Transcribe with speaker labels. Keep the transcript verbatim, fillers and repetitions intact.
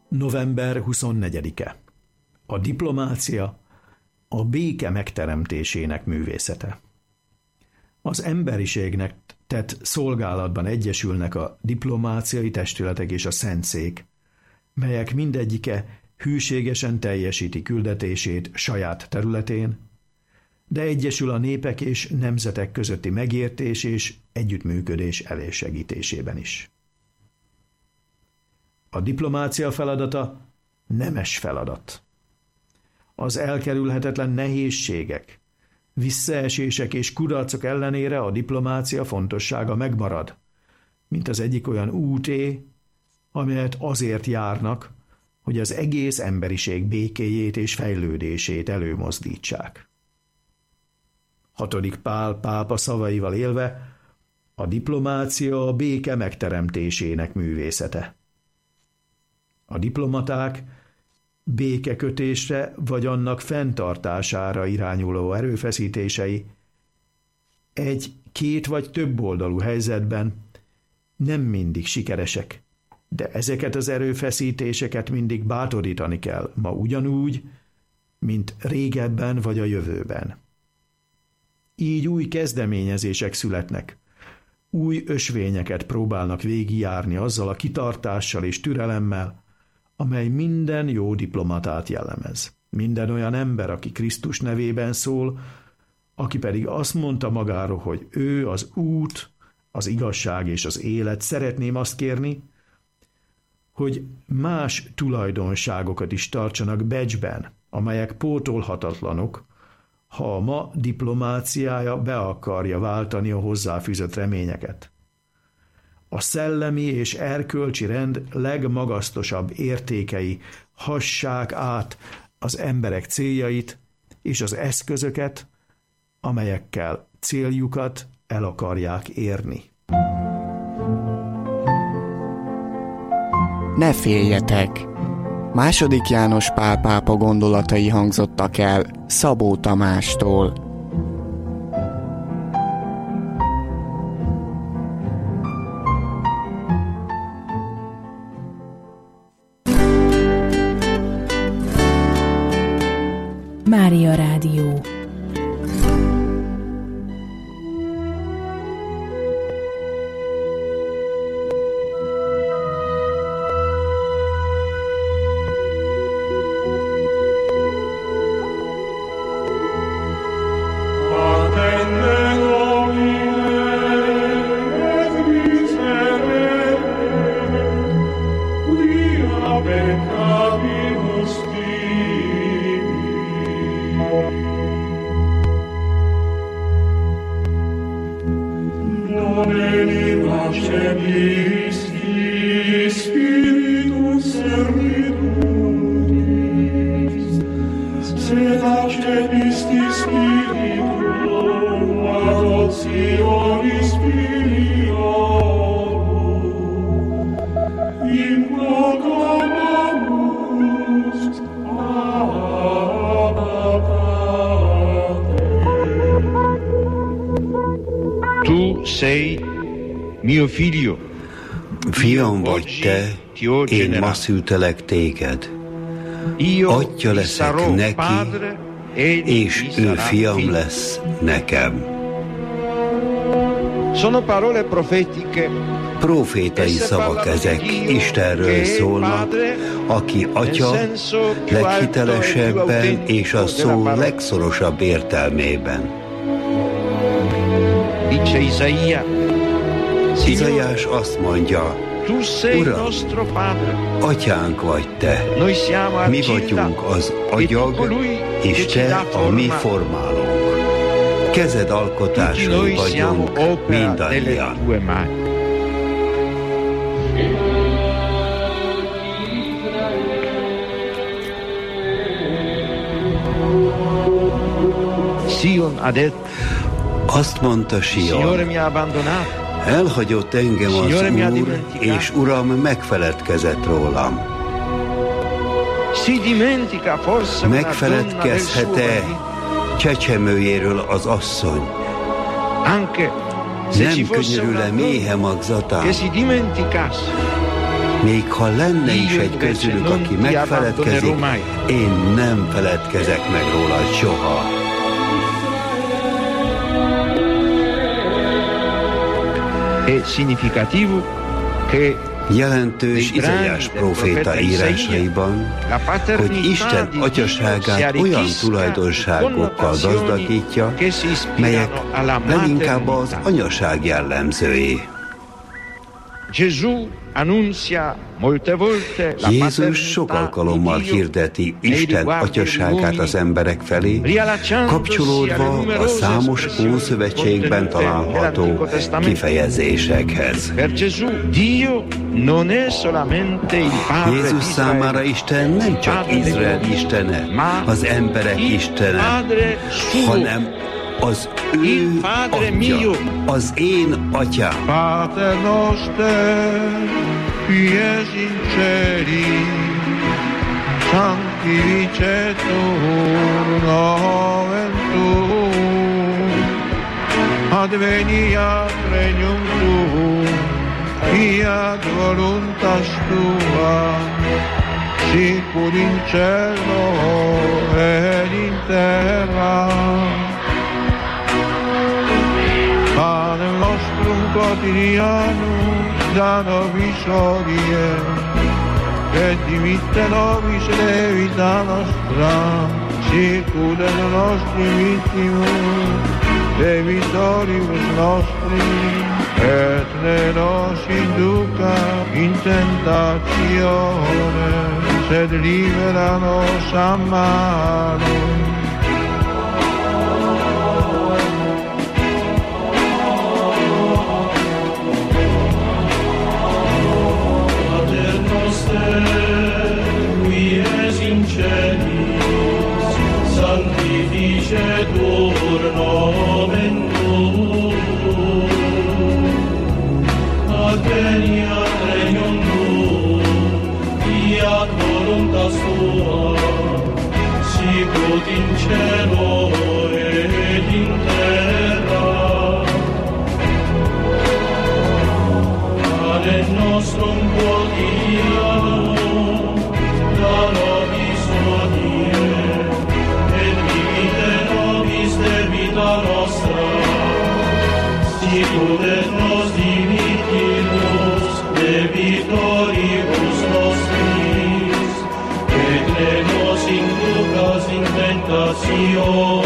Speaker 1: november huszonnegyedike. A diplomácia a béke megteremtésének művészete. Az emberiségnek tett szolgálatban egyesülnek a diplomáciai testületek és a szentszék, melyek mindegyike hűségesen teljesíti küldetését saját területén, de egyesül a népek és nemzetek közötti megértés és együttműködés elősegítésében is. A diplomácia feladata nemes feladat. Az elkerülhetetlen nehézségek, visszaesések és kudarcok ellenére a diplomácia fontossága megmarad, mint az egyik olyan úté, amelyet azért járnak, hogy az egész emberiség békéjét és fejlődését előmozdítsák. Hatodik Pál pápa szavaival élve, a diplomácia a béke megteremtésének művészete. A diplomaták békekötésre vagy annak fenntartására irányuló erőfeszítései egy, két vagy több oldalú helyzetben nem mindig sikeresek, de ezeket az erőfeszítéseket mindig bátorítani kell, ma ugyanúgy, mint régebben vagy a jövőben. Így új kezdeményezések születnek, új ösvényeket próbálnak végigjárni azzal a kitartással és türelemmel, amely minden jó diplomatát jellemez. Minden olyan ember, aki Krisztus nevében szól, aki pedig azt mondta magáról, hogy ő az út, az igazság és az élet, szeretném azt kérni, hogy más tulajdonságokat is tartsanak becsben, amelyek pótolhatatlanok, ha a ma diplomáciája be akarja váltani a hozzáfűzött reményeket. A szellemi és erkölcsi rend legmagasztosabb értékei hassák át az emberek céljait és az eszközöket, amelyekkel céljukat el akarják érni.
Speaker 2: Ne féljetek! Második János Pál pápa gondolatai hangzottak el Szabó Tamástól.
Speaker 3: Mária Rádió.
Speaker 4: Fiam vagy te, én ma szültelek téged. Atya leszek neki, és ő fiam lesz nekem. Profétai szavak ezek, Istenről szólnak, aki atya leghitelesebben és a szó legszorosabb értelmében. Izaiás azt mondja, Uram, atyánk vagy te, mi vagyunk az agyag, és te a mi formálónk. Kezed alkotásai vagyunk mindannyian. Azt mondta Sion, elhagyott engem az Úr, és Uram megfeledkezett rólam. Megfeledkezhet-e csecsemőjéről az asszony? Nem könyörül-e méhe magzatán? Még ha lenne is egy közülük, aki megfeledkezik, én nem feledkezek meg rólad soha.
Speaker 5: È significativo che
Speaker 4: jelentős Izaiás próféta írásaiban, hogy Isten atyaságát olyan tulajdonságokkal gazdagítja, melyek leginkább az anyaság jellemzői. Jézus sok alkalommal hirdeti Isten atyaságát az emberek felé, kapcsolódva a számos Ószövetségben található kifejezésekhez. Jézus számára Isten nem csak Izrael istene, az emberek istene, hanem az ő atya, az én atyám.
Speaker 6: Pater noster, qui es in celi, sanctificetur nomen tuum, adveniat regnum tuum, fiat voluntas tua, sicur in cielo et in terra. Panem nostrum quotidianum da nobis hodie, et dimitte nobis debita nostra, sicur et nostri vittimus, debitoribus nostri, et ne nos induca in tentatione, sed libera nos a malo. Qui es in celis, sanctificetur nomen tuum, adveniat regnum tuum, fiat voluntas tua, sicut in cielo et in terra. Panem nostrum quotidianum da nobis hodie, et dimitte nobis debita nostra, sicur et nos dimittimus debitoribus nostris, et ne nos inducas in tentationem,